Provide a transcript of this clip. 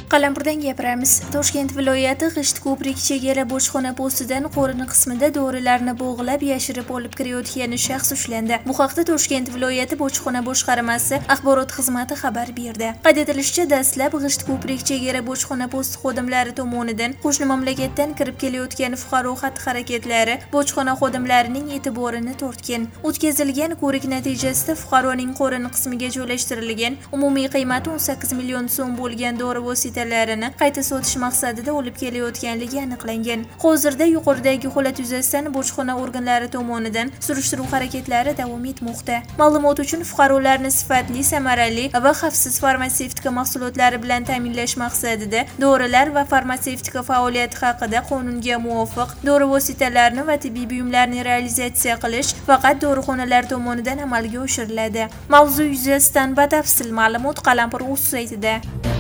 Qalampirdan gapiramiz. Toshkent viloyati G'isht-Ko'prik chegara bojxona postidan qo'rini qismida dorilarni bo'g'ilab yashirib olib kirayotgan shaxs ushlandi. Bu haqda Toshkent viloyati bojxona boshqarmasi axborot xizmati xabar berdi. Qayd etilishicha, dastlab G'isht-Ko'prik chegara bojxona posti xodimlari tomonidan qo'shni mamlakatdan kirib kelayotgan fuqaro xatti-harakatlari bojxona xodimlarining e'tiborini tortgan. O'tkazilgan ko'rik natijasida fuqaroning qo'rini qismiga joylashtirilgan umumiy qiymati 18 million so'm bo'lgan dori vositalarini qayta sotish maqsadida olib kelayotganligi aniqlangan. Hozirda yuqoridagi holat yuzasidan bojxona organlari tomonidan surishtiruv harakatlari davom etmoqda. Ma'lumot uchun fuqarolarni sifatli, samarali va xavfsiz farmatsevtika mahsulotlari bilan ta'minlash maqsadida dorilar va farmatsevtika faoliyati haqida qonunga muvofiq dori vositalarini va tibbiy buyumlarni realizatsiya qilish faqat dorixonalar tomonidan amalga oshiriladi. Mavzu yuzasidan batafsil ma'lumot Qalampir.uz saytida.